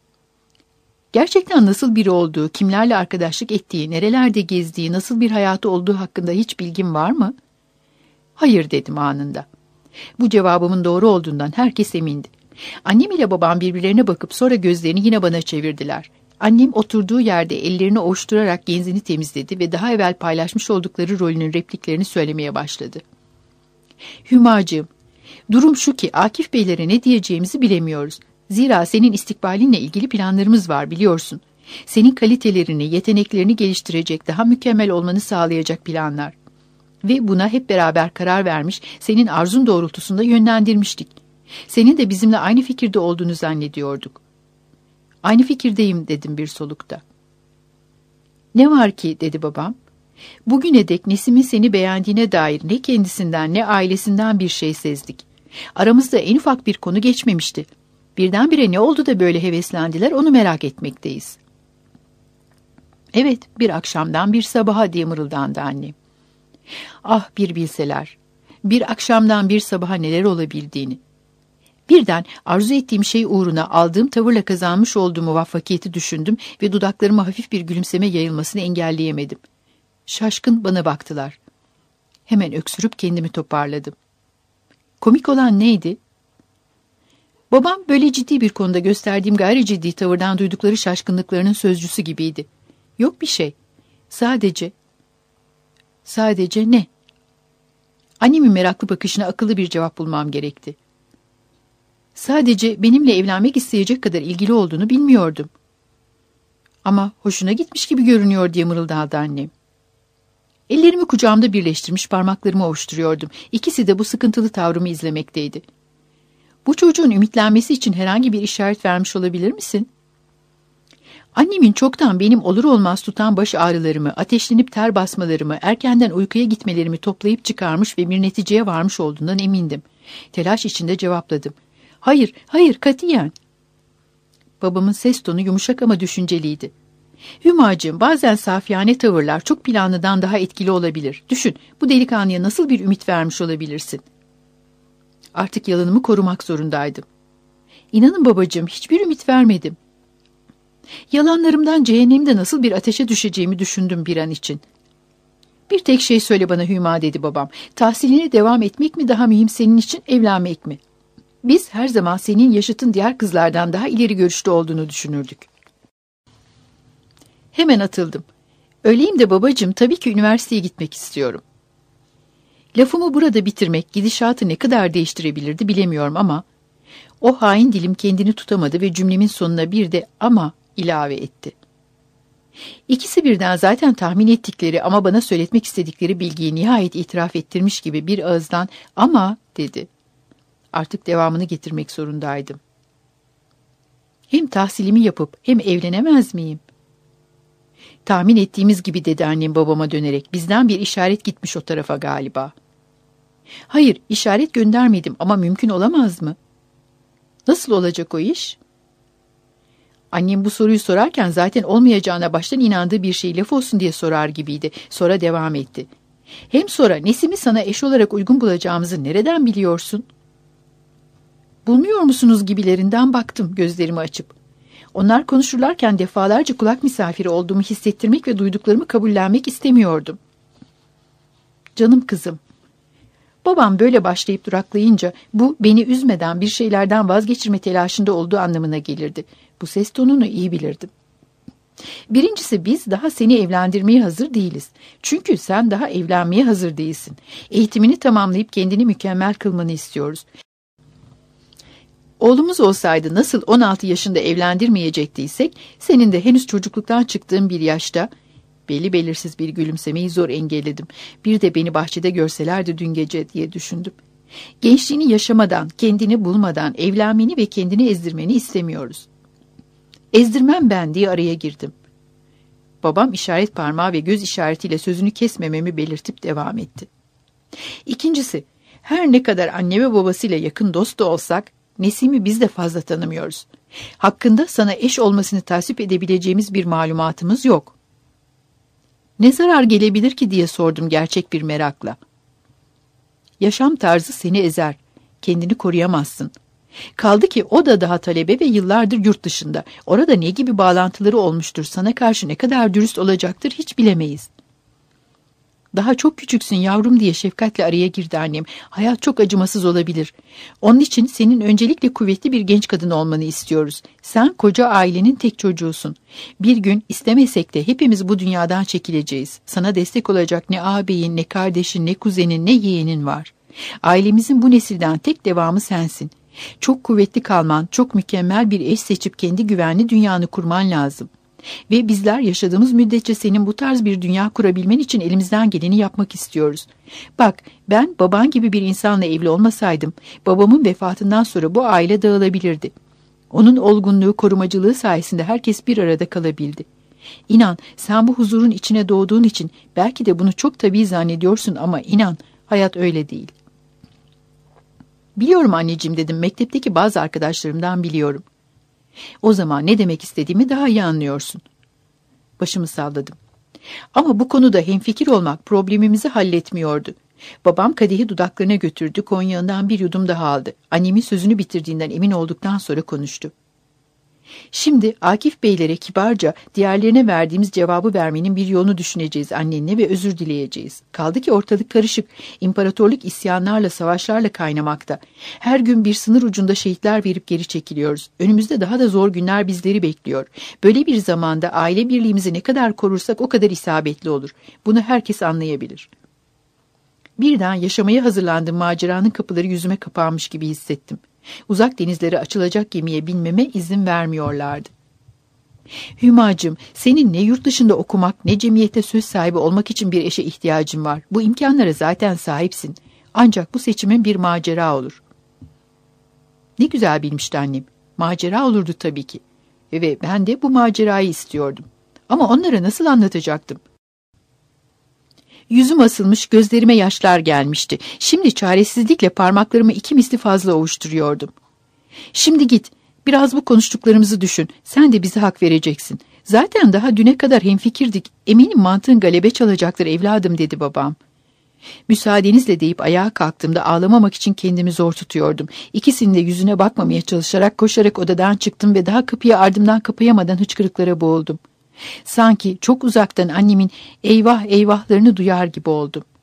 Gerçekten nasıl biri olduğu, kimlerle arkadaşlık ettiği, nerelerde gezdiği, nasıl bir hayatı olduğu hakkında hiç bilgim var mı? Hayır dedim anında. Bu cevabımın doğru olduğundan herkes emindi. Annem ile babam birbirlerine bakıp sonra gözlerini yine bana çevirdiler. Annem oturduğu yerde ellerini ovuşturarak genzini temizledi ve daha evvel paylaşmış oldukları rolünün repliklerini söylemeye başladı. Hümacığım, durum şu ki Akif Beylere ne diyeceğimizi bilemiyoruz. Zira senin istikbalinle ilgili planlarımız var biliyorsun. Senin kalitelerini, yeteneklerini geliştirecek, daha mükemmel olmanı sağlayacak planlar. Ve buna hep beraber karar vermiş, senin arzun doğrultusunda yönlendirmiştik. Senin de bizimle aynı fikirde olduğunu zannediyorduk. Aynı fikirdeyim dedim bir solukta. Ne var ki dedi babam. Bugüne dek Nesim'in seni beğendiğine dair ne kendisinden ne ailesinden bir şey sezdik. Aramızda en ufak bir konu geçmemişti. Birdenbire ne oldu da böyle heveslendiler onu merak etmekteyiz. Evet, bir akşamdan bir sabaha diye mırıldandı annem. Ah bir bilseler, bir akşamdan bir sabaha neler olabildiğini. Birden arzu ettiğim şey uğruna aldığım tavırla kazanmış olduğum muvaffakiyeti düşündüm ve dudaklarıma hafif bir gülümseme yayılmasını engelleyemedim. Şaşkın bana baktılar. Hemen öksürüp kendimi toparladım. Komik olan neydi? Babam böyle ciddi bir konuda gösterdiğim gayri ciddi tavırdan duydukları şaşkınlıklarının sözcüsü gibiydi. Yok bir şey. Sadece ne? Annemin meraklı bakışına akıllı bir cevap bulmam gerekti. Sadece benimle evlenmek isteyecek kadar ilgili olduğunu bilmiyordum. Ama hoşuna gitmiş gibi görünüyor diye mırıldandı annem. Ellerimi kucağımda birleştirmiş parmaklarımı ovuşturuyordum. İkisi de bu sıkıntılı tavrımı izlemekteydi. Bu çocuğun ümitlenmesi için herhangi bir işaret vermiş olabilir misin? Annemin çoktan benim olur olmaz tutan baş ağrılarımı, ateşlenip ter basmalarımı, erkenden uykuya gitmelerimi toplayıp çıkarmış ve bir neticeye varmış olduğundan emindim. Telaş içinde cevapladım. Hayır, katiyen. Babamın ses tonu yumuşak ama düşünceliydi. Hümacığım, bazen safiyane tavırlar çok planlıdan daha etkili olabilir. Düşün, bu delikanlıya nasıl bir ümit vermiş olabilirsin? Artık yalanımı korumak zorundaydım. İnanın babacığım, hiçbir ümit vermedim. Yalanlarımdan cehennemde nasıl bir ateşe düşeceğimi düşündüm bir an için. Bir tek şey söyle bana Hüma dedi babam. Tahsiline devam etmek mi daha mühim senin için, evlenmek mi? Biz her zaman senin yaşıtın diğer kızlardan daha ileri görüşte olduğunu düşünürdük. Hemen atıldım. Öyleyim de babacığım, tabii ki üniversiteye gitmek istiyorum. Lafımı burada bitirmek gidişatı ne kadar değiştirebilirdi bilemiyorum ama o hain dilim kendini tutamadı ve cümlemin sonuna bir de ama ilave etti. İkisi birden zaten tahmin ettikleri ama bana söyletmek istedikleri bilgiyi nihayet itiraf ettirmiş gibi bir ağızdan ama dedi. Artık devamını getirmek zorundaydım. Hem tahsilimi yapıp hem evlenemez miyim? Tahmin ettiğimiz gibi dedi annem babama dönerek. Bizden bir işaret gitmiş o tarafa galiba. Hayır, işaret göndermedim ama mümkün olamaz mı? Nasıl olacak o iş? Annem bu soruyu sorarken zaten olmayacağına baştan inandığı bir şey laf olsun diye sorar gibiydi. Sonra devam etti. Hem sonra Nesim'i sana eş olarak uygun bulacağımızı nereden biliyorsun? Bulmuyor musunuz gibilerinden baktım gözlerimi açıp. Onlar konuşurlarken defalarca kulak misafiri olduğumu hissettirmek ve duyduklarımı kabullenmek istemiyordum. Canım kızım. Babam böyle başlayıp duraklayınca bu beni üzmeden bir şeylerden vazgeçirme telaşında olduğu anlamına gelirdi. Bu ses tonunu iyi bilirdim. Birincisi biz daha seni evlendirmeye hazır değiliz. Çünkü sen daha evlenmeye hazır değilsin. Eğitimini tamamlayıp kendini mükemmel kılmanı istiyoruz. Oğlumuz olsaydı nasıl 16 yaşında evlendirmeyecektiysek, senin de henüz çocukluktan çıktığın bir yaşta, belli belirsiz bir gülümsemeyi zor engelledim. Bir de beni bahçede görselerdi dün gece diye düşündüm. Gençliğini yaşamadan, kendini bulmadan evlenmeni ve kendini ezdirmeni istemiyoruz. Ezdirmem ben diye araya girdim. Babam işaret parmağı ve göz işaretiyle sözünü kesmememi belirtip devam etti. İkincisi, her ne kadar anne ve babasıyla yakın dost da olsak, Nesim'i biz de fazla tanımıyoruz. Hakkında sana eş olmasını tasvip edebileceğimiz bir malumatımız yok. Ne zarar gelebilir ki diye sordum gerçek bir merakla. Yaşam tarzı seni ezer. Kendini koruyamazsın. Kaldı ki o da daha talebe ve yıllardır yurt dışında. Orada ne gibi bağlantıları olmuştur, sana karşı ne kadar dürüst olacaktır hiç bilemeyiz. Daha çok küçüksün yavrum diye şefkatle araya girdi annem. Hayat çok acımasız olabilir. Onun için senin öncelikle kuvvetli bir genç kadın olmanı istiyoruz. Sen koca ailenin tek çocuğusun. Bir gün istemesek de hepimiz bu dünyadan çekileceğiz. Sana destek olacak ne ağabeyin, ne kardeşin, ne kuzenin, ne yeğenin var. Ailemizin bu nesilden tek devamı sensin. Çok kuvvetli kalman, çok mükemmel bir eş seçip kendi güvenli dünyanı kurman lazım. Ve bizler yaşadığımız müddetçe senin bu tarz bir dünya kurabilmen için elimizden geleni yapmak istiyoruz. Bak, ben baban gibi bir insanla evli olmasaydım, babamın vefatından sonra bu aile dağılabilirdi. Onun olgunluğu, korumacılığı sayesinde herkes bir arada kalabildi. İnan, sen bu huzurun içine doğduğun için belki de bunu çok tabii zannediyorsun ama inan, hayat öyle değil. Biliyorum anneciğim dedim, mektepteki bazı arkadaşlarımdan biliyorum. O zaman ne demek istediğimi daha iyi anlıyorsun. Başımı salladım. Ama bu konuda hemfikir olmak problemimizi halletmiyordu. Babam kadehi dudaklarına götürdü, konyağından bir yudum daha aldı. Annemin sözünü bitirdiğinden emin olduktan sonra konuştu. Şimdi Akif Beylere kibarca diğerlerine verdiğimiz cevabı vermenin bir yolunu düşüneceğiz annenle ve özür dileyeceğiz. Kaldı ki ortalık karışık, imparatorluk isyanlarla, savaşlarla kaynamakta. Her gün bir sınır ucunda şehitler verip geri çekiliyoruz. Önümüzde daha da zor günler bizleri bekliyor. Böyle bir zamanda aile birliğimizi ne kadar korursak o kadar isabetli olur. Bunu herkes anlayabilir. Birden yaşamaya hazırlandığım maceranın kapıları yüzüme kapanmış gibi hissettim. Uzak denizlere açılacak gemiye binmeme izin vermiyorlardı. Hümacığım, senin ne yurt dışında okumak ne cemiyette söz sahibi olmak için bir eşe ihtiyacın var. Bu imkanlara zaten sahipsin. Ancak bu seçimin bir macera olur. Ne güzel bilmişti annem. Macera olurdu tabii ki. Ve ben de bu macerayı istiyordum. Ama onlara nasıl anlatacaktım? Yüzüm asılmış, gözlerime yaşlar gelmişti. Şimdi çaresizlikle parmaklarımı 2 misli fazla ovuşturuyordum. Şimdi git, biraz bu konuştuklarımızı düşün. Sen de bize hak vereceksin. Zaten daha düne kadar hemfikirdik. Eminim mantığın galebe çalacaktır evladım dedi babam. Müsaadenizle deyip ayağa kalktığımda ağlamamak için kendimi zor tutuyordum. İkisinin de yüzüne bakmamaya çalışarak koşarak odadan çıktım ve daha kapıyı ardımdan kapayamadan hıçkırıklara boğuldum. Sanki çok uzaktan annemin eyvah eyvahlarını duyar gibi oldum.